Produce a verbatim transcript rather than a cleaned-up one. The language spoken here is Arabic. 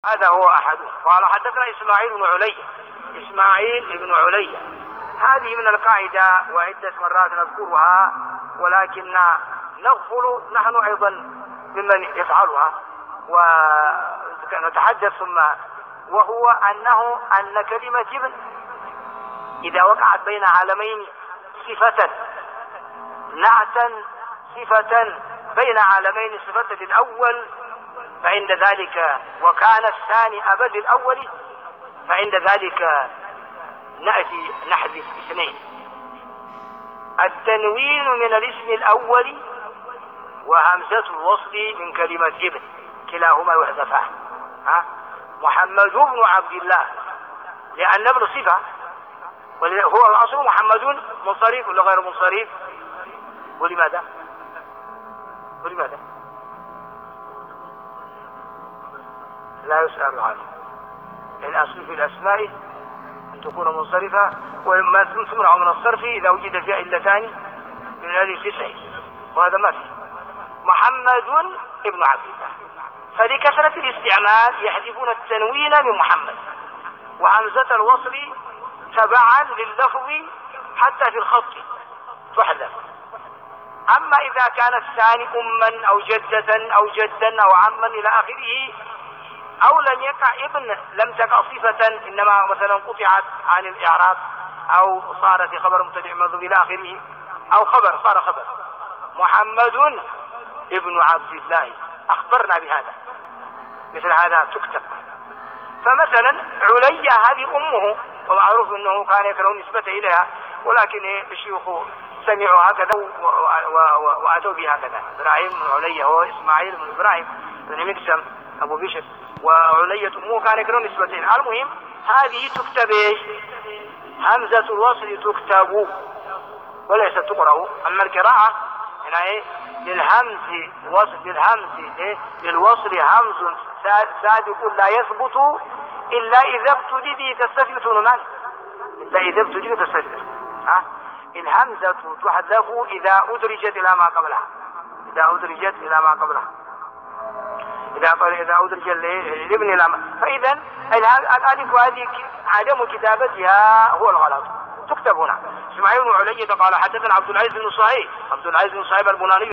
هذا هو أحدهم. قال حدثنا إسماعيل بن علي إسماعيل بن علي هذه من القاعدة وعدة مرات نذكرها، ولكن نغفل نحن أيضا ممن يفعلها ونتحدث ثم، وهو أنه أن كلمة ابن إذا وقعت بين عالمين صفة نعتا صفة بين عالمين صفة للأول، فعند ذلك وكان الثاني أبا للأول، فعند ذلك نأتي نحذف اثنين: التنوين من الاسم الأول وهمزة الوصل من كلمة ابن، كلاهما يحذفان. ها محمد بن عبد الله، لأن ابن صفة وهو الأصل محمد منصرف ولا غير منصرف؟ ولماذا؟ ولماذا؟ لا يسأل عنه. الأصل في الأسماء أن تكون منصرفة، وما تمنع من الصرف إذا وجد فيها علتان من هذه التسع، وهذا ما فيه. محمد ابن عبد الله، فلكثرة الاستعمال يحذفون التنوين من محمد وهمزة الوصل تبعا لللفظ حتى في الخط تحذف. أما إذا كان الثاني أما أو جدة أو جدا أو عما إلى آخره، أو لم يقع ابن لم تقع صفة، إنما مثلا قطعت عن الإعراب أو صارت خبر مبتدئ منذ إلى آخره، أو خبر صار خبر محمد ابن عبد الله أخبرنا بهذا، مثل هذا تكتب. فمثلا علي هذه أمه، ومعروف أنه كان يكره نسبة إليها، ولكن الشيوخ سمعوا هكذا وأتوا بها هكذا. إبراهيم بن علي هو إسماعيل بن إبراهيم بن مقسم أبو بشر، وعلية أمه كان يكره نسبتين. المهم هذه تكتب إيش؟ همزة الوصل تكتب وليست تقرأ. أما القراءة هنا إيه؟ للهمز وصل للهمز إيه؟ للوصل همز سابق لا يثبت إلا إذا ابتدي به تستثبت نمان، إلا إذا ابتدي به تستثبت. ها الهمزة تحذف إذا أدرجت إلى ما قبلها، إذا أدرجت إلى ما قبلها، إذا إذا أدرج الابن إلى ما. فإذا الألف هذه عدم كتابتها هو الغلط، تكتب هنا. إسماعيل بن علي قال حدثنا عبد العزيز بن صهيب عبد العزيز بن صهيب البناني